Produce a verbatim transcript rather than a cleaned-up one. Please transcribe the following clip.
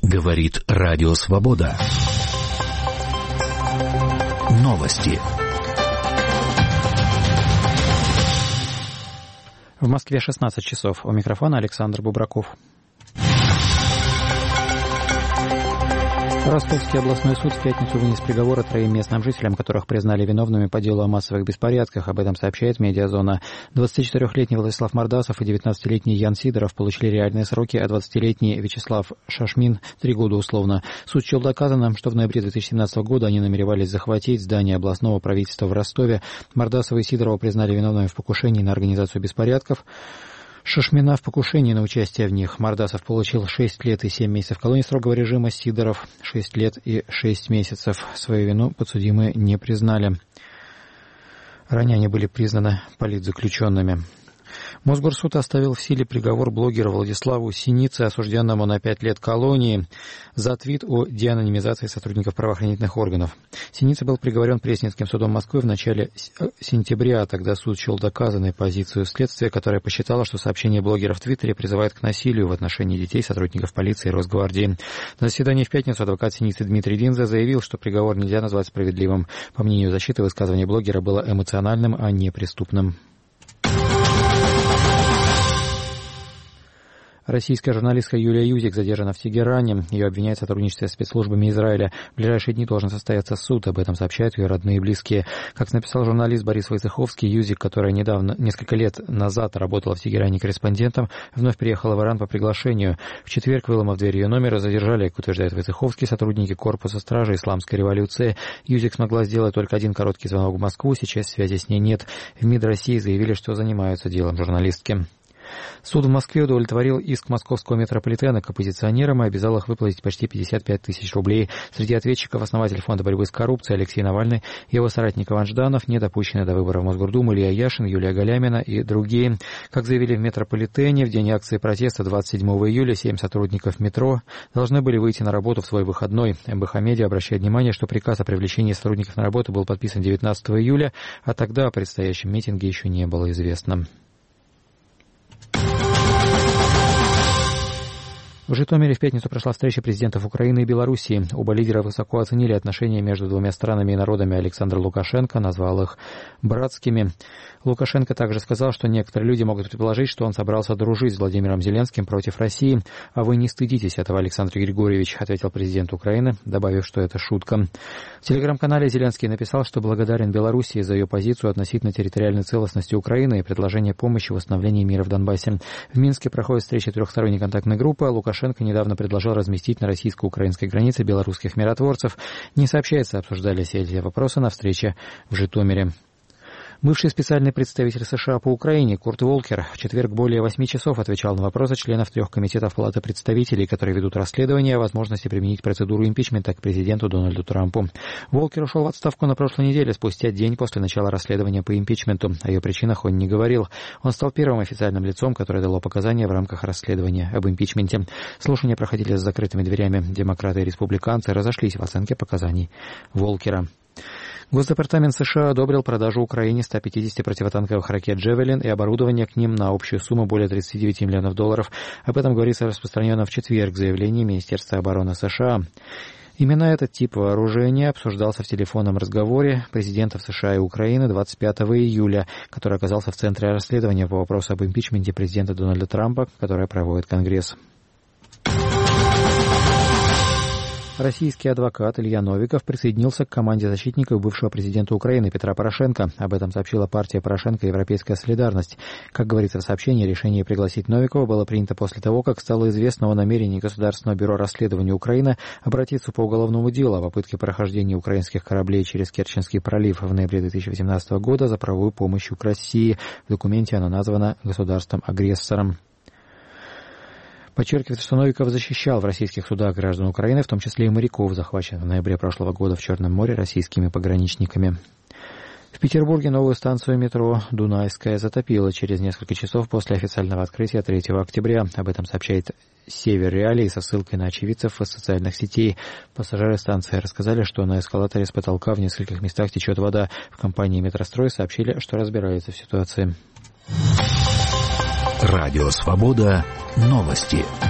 Говорит Радио Свобода. Новости. В Москве шестнадцать часов. У микрофона Александр Бубраков. Ростовский областной суд в пятницу вынес приговоры троим местным жителям, которых признали виновными по делу о массовых беспорядках. Об этом сообщает «Медиазона». двадцатичетырёхлетний Владислав Мордасов и девятнадцатилетний Ян Сидоров получили реальные сроки, а двадцатилетний Вячеслав Шашмин – три года условно. Суд счел доказанным, что в ноябре две тысячи семнадцатого года они намеревались захватить здание областного правительства в Ростове. Мордасова и Сидорова признали виновными в покушении на организацию беспорядков. Шашмина в покушении на участие в них. Мордасов получил шесть лет и семь месяцев колонии строгого режима, Сидоров шесть лет и шесть месяцев. Свою вину подсудимые не признали. Ранее они были признаны политзаключенными. Мосгорсуд оставил в силе приговор блогеру Владиславу Синице, осужденному на пять лет колонии, за твит о деанонимизации сотрудников правоохранительных органов. Синица был приговорен Пресненским судом Москвы в начале сентября. Тогда суд счел доказанной позицию следствия, которое посчитало, что сообщение блогера в Твиттере призывает к насилию в отношении детей, сотрудников полиции и Росгвардии. На заседании в пятницу адвокат Синицы Дмитрий Динза заявил, что приговор нельзя назвать справедливым. По мнению защиты, высказывание блогера было эмоциональным, а не преступным. Российская журналистка Юлия Юзик задержана в Тегеране. Ее обвиняют в сотрудничестве с спецслужбами Израиля. В ближайшие дни должен состояться суд. Об этом сообщают ее родные и близкие. Как написал журналист Борис Войцеховский, Юзик, которая недавно, несколько лет назад работала в Тегеране корреспондентом, вновь приехала в Иран по приглашению. В четверг, выломав дверь ее номера, задержали, как утверждает Войцеховский, сотрудники корпуса стражи исламской революции. Юзик смогла сделать только один короткий звонок в Москву. Сейчас связи с ней нет. В МИД России заявили, что занимаются делом журналистки. Суд в Москве удовлетворил иск московского метрополитена к оппозиционерам и обязал их выплатить почти пятьдесят пять тысяч рублей. Среди ответчиков основатель фонда борьбы с коррупцией Алексей Навальный, его соратник Иван Жданов, недопущенный до выборов в Мосгордуму Илья Яшин, Юлия Галямина и другие. Как заявили в метрополитене, в день акции протеста двадцать седьмого июля семь сотрудников метро должны были выйти на работу в свой выходной. МБХ Медиа обращает внимание, что приказ о привлечении сотрудников на работу был подписан девятнадцатого июля, а тогда о предстоящем митинге еще не было известно. В Житомире в пятницу прошла встреча президентов Украины и Белоруссии. Оба лидера высоко оценили отношения между двумя странами и народами. Александр Лукашенко назвал их братскими. Лукашенко также сказал, что некоторые люди могут предположить, что он собрался дружить с Владимиром Зеленским против России. «А вы не стыдитесь этого, Александр Григорьевич», — ответил президент Украины, добавив, что это шутка. В телеграм-канале Зеленский написал, что благодарен Белоруссии за ее позицию относительно территориальной целостности Украины и предложение помощи в восстановлении мира в Донбассе. В Минске проходит встреча трехсторонней контактной группы. Лукашенко недавно предложил разместить на российско-украинской границе белорусских миротворцев. Не сообщается, обсуждались эти вопросы на встрече в Житомире. Бывший специальный представитель США по Украине Курт Волкер в четверг более восьми часов отвечал на вопросы членов трех комитетов Палаты представителей, которые ведут расследование о возможности применить процедуру импичмента к президенту Дональду Трампу. Волкер ушел в отставку на прошлой неделе, спустя день после начала расследования по импичменту. О ее причинах он не говорил. Он стал первым официальным лицом, которое дало показания в рамках расследования об импичменте. Слушания проходили с закрытыми дверями. Демократы и республиканцы разошлись в оценке показаний Волкера. Госдепартамент США одобрил продажу Украине ста пятидесяти противотанковых ракет «Джевелин» и оборудование к ним на общую сумму более тридцати девяти миллионов долларов. Об этом говорится распространенно в четверг в заявлении Министерства обороны США. Именно этот тип вооружения обсуждался в телефонном разговоре президентов США и Украины двадцать пятого июля, который оказался в центре расследования по вопросу об импичменте президента Дональда Трампа, которое проводит Конгресс. Российский адвокат Илья Новиков присоединился к команде защитников бывшего президента Украины Петра Порошенко. Об этом сообщила партия Порошенко «Европейская солидарность». Как говорится в сообщении, решение пригласить Новикова было принято после того, как стало известно о намерении Государственного бюро расследования Украины обратиться по уголовному делу о попытке прохождения украинских кораблей через Керченский пролив в ноябре две тысячи восемнадцатого года за правовую помощь к России. В документе оно названо государством-агрессором. Подчеркивается, что Новиков защищал в российских судах граждан Украины, в том числе и моряков, захваченных в ноябре прошлого года в Черном море российскими пограничниками. В Петербурге новую станцию метро «Дунайская» затопило через несколько часов после официального открытия третьего октября. Об этом сообщает «Север Реалии» со ссылкой на очевидцев из социальных сетей. Пассажиры станции рассказали, что на эскалаторе с потолка в нескольких местах течет вода. В компании «Метрострой» сообщили, что разбираются в ситуации. Радио «Свобода». Новости.